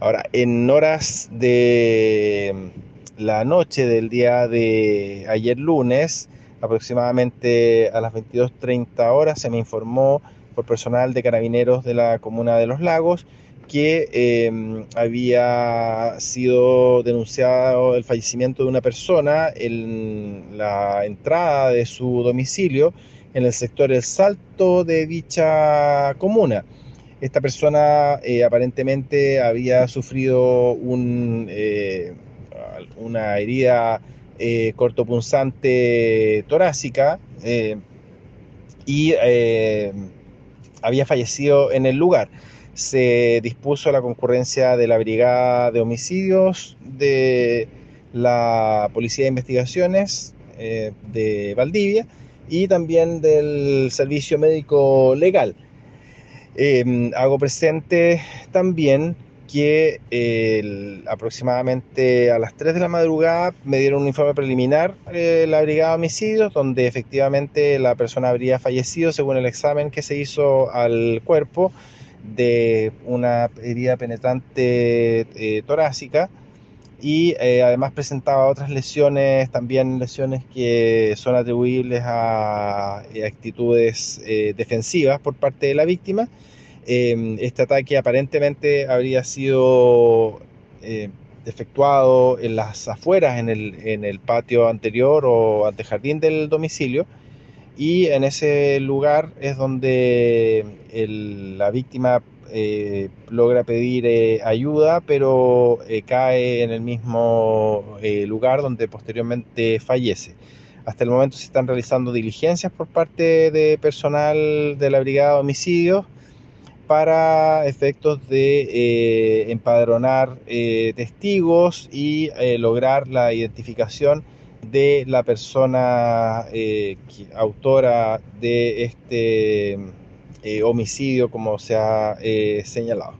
Ahora, en horas de la noche del día de ayer lunes, aproximadamente a las 22:30 horas, se me informó por personal de carabineros de la comuna de Los Lagos que había sido denunciado el fallecimiento de una persona en la entrada de su domicilio en el sector El Salto de dicha comuna. Esta persona aparentemente había sufrido una herida cortopunzante torácica y había fallecido en el lugar. Se dispuso la concurrencia de la Brigada de Homicidios de la Policía de Investigaciones de Valdivia y también del Servicio Médico Legal. Hago presente también que aproximadamente a las 3 de la madrugada me dieron un informe preliminar la Brigada de Homicidios, donde efectivamente la persona habría fallecido según el examen que se hizo al cuerpo de una herida penetrante torácica y además presentaba otras lesiones, también lesiones que son atribuibles a actitudes defensivas por parte de la víctima. Este ataque aparentemente habría sido eh, efectuado en las afueras, en el patio anterior o antejardín del domicilio, y en ese lugar es donde la víctima logra pedir ayuda, pero cae en el mismo lugar donde posteriormente fallece. Hasta el momento se están realizando diligencias por parte de personal de la Brigada de Homicidios para efectos de empadronar testigos y lograr la identificación de la persona autora de este homicidio, como se ha señalado.